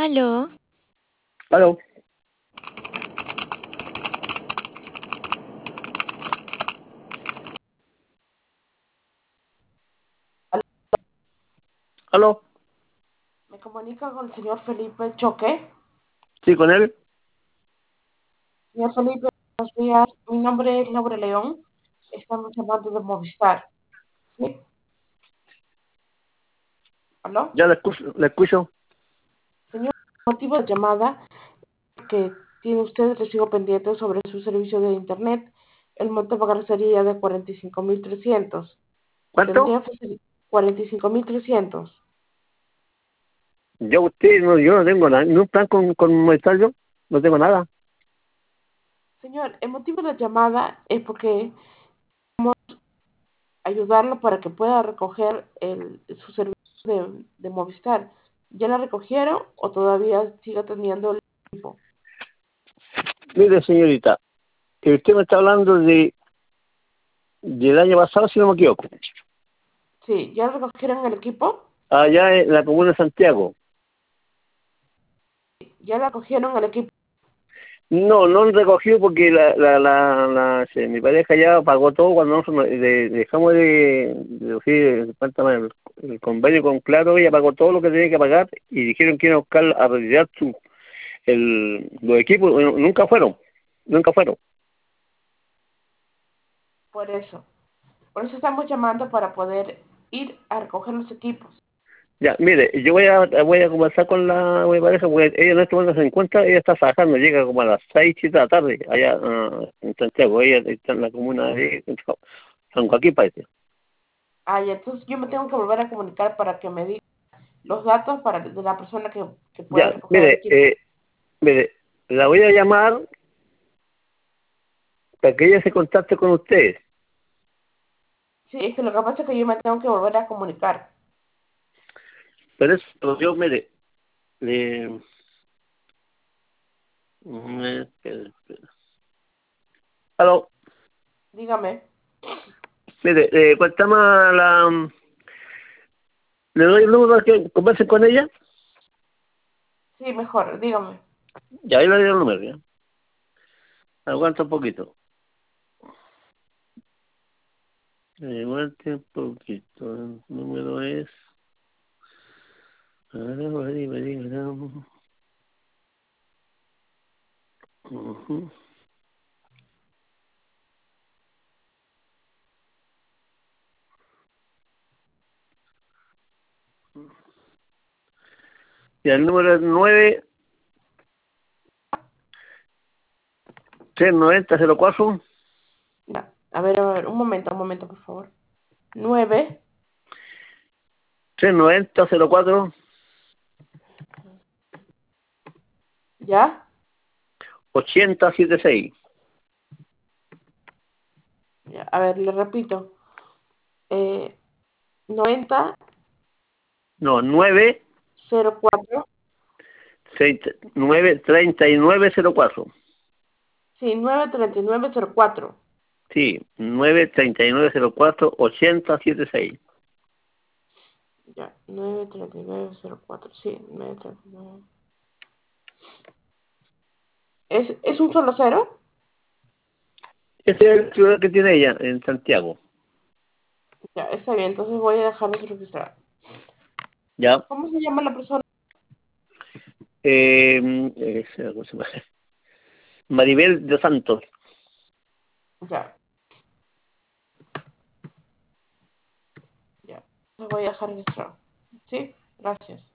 Aló, Aló, aló, Me comunica con el señor Felipe Choque. sí, con él. Señor Felipe, buenos días. Mi nombre es Laura León. Estamos llamando de Movistar. ¿Sí? ¿Aló? Ya le escucho. Señor, el motivo de llamada que tiene usted recibo pendiente sobre su servicio de Internet. El monto a pagar sería de 45.300. ¿Cuánto? Tendría que ser 45.300. Yo no tengo nada, no plan con Movistar yo, no tengo nada. Señor, el motivo de la llamada es porque ayudarlo para que pueda recoger su servicio de Movistar. ¿Ya la recogieron o todavía sigue teniendo el equipo? Mire, señorita, que usted me está hablando del año pasado, si no me equivoco, Sí, ¿ya recogieron el equipo? allá en la comuna de Santiago. ¿Ya la cogieron el equipo? No, no han recogido porque mi pareja ya pagó todo cuando nosotros dejamos el convenio con Claro, ella pagó todo lo que tenía que pagar y dijeron que iban a buscar a retirar los equipos, bueno, nunca fueron. Por eso. Por eso estamos llamando para poder ir a recoger los equipos. Ya, mire, yo voy a conversar con mi pareja, porque ella en este momento se encuentra, ella está trabajando, llega como a las 6, 7 de la tarde, allá en Santiago, ella está en la comuna de San Joaquín, parece. Ah, y entonces yo me tengo que volver a comunicar para que me diga los datos de la persona que puede Ya, recoger el equipo. mire, la voy a llamar para que ella se contacte con usted, Sí, es que lo que pasa es que yo me tengo que volver a comunicar. pero eso, yo, mire, le... espera. Aló, Dígame. mire, ¿cuál llama le doy el número para que conversen con ella? Sí, mejor, dígame. Ya, ahí le doy el número, ya. Aguanta un poquito. Aguante un poquito. El número es... Ujú. Ya, el número es 939004 Ya. A ver, un momento, por favor. 9, 39004 ¿ya? 8076. Ya. A ver, le repito. 90 No, 9 04. 93904. Sí, 93904. Sí, 93904 8076. Ya, 93904. Sí, 939. ¿Es un solo cero? Ese es el ciudad que tiene ella en Santiago. Ya, está bien, entonces voy a dejarlo registrado. Ya. ¿Cómo se llama la persona? ¿Cómo se llama? Maribel de Santos. Ya, ya. Entonces voy a dejar registrado. ¿Sí? Gracias.